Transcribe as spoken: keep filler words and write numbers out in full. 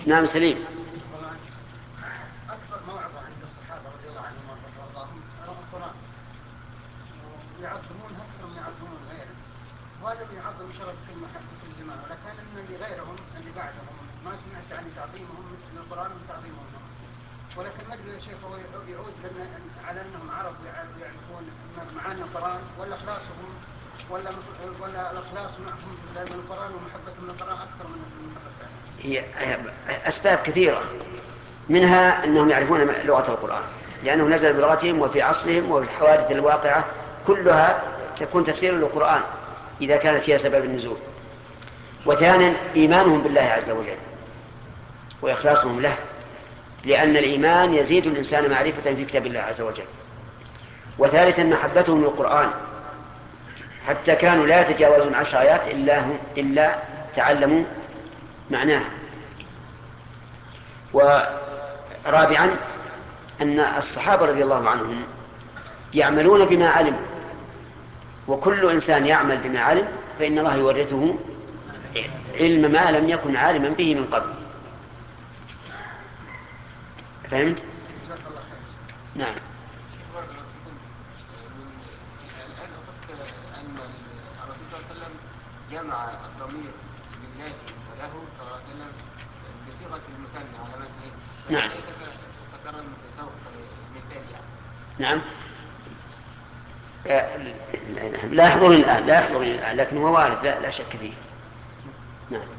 نعم سليم. أكثر موعظة عند الصحابة رضي الله عنهم وأرضاهم القرآن، ويعظمون أكثر من يعظمون غيره، وهذا يعظم شرف كل كل جماعة، ولكن أن اللي غيرهم اللي بعدهم ما سمعت عن تعظيمهم مثل القرآن وتعظيمهم لهم. ولكن ما أدري يا شيخ، هو يعود على أنهم عرب ويعرفون معاني القرآن، ولا إخلاصهم، ولا ولا الإخلاص معهم في القرآن ومحبتهم للقرآن أكثر من محبة. هي أسباب كثيرة، منها أنهم يعرفون لغة القرآن لأنه نزل بلغتهم وفي عصرهم، وفي الحوادث الواقعة كلها تكون تفسير للقرآن إذا كانت فيها سبب النزول. وثانيا إيمانهم بالله عز وجل وإخلاصهم له، لأن الإيمان يزيد الإنسان معرفة في كتاب الله عز وجل. وثالثا محبتهم للقرآن، حتى كانوا لا يتجاوزون عشر آيات إلا, هم إلا تعلموا معناها. ورابعا أن الصحابة رضي الله عنهم يعملون بما علموا، وكل إنسان يعمل بما علم فإن الله يورثه علم ما لم يكن عالما به من قبل. فهمت؟ نعم. الآن أخذت أن الرسول صلى الله عليه وسلم جمع الضمير لله وله صلى الله عليه وسلم بصيغة المثنى على مثله، نعم. فهذا يتكرر بسوق مثال يعني. نعم. لا يحضرني الآن لا يحضرني الآن لكن هو وارد لا, لا شك فيه. نعم.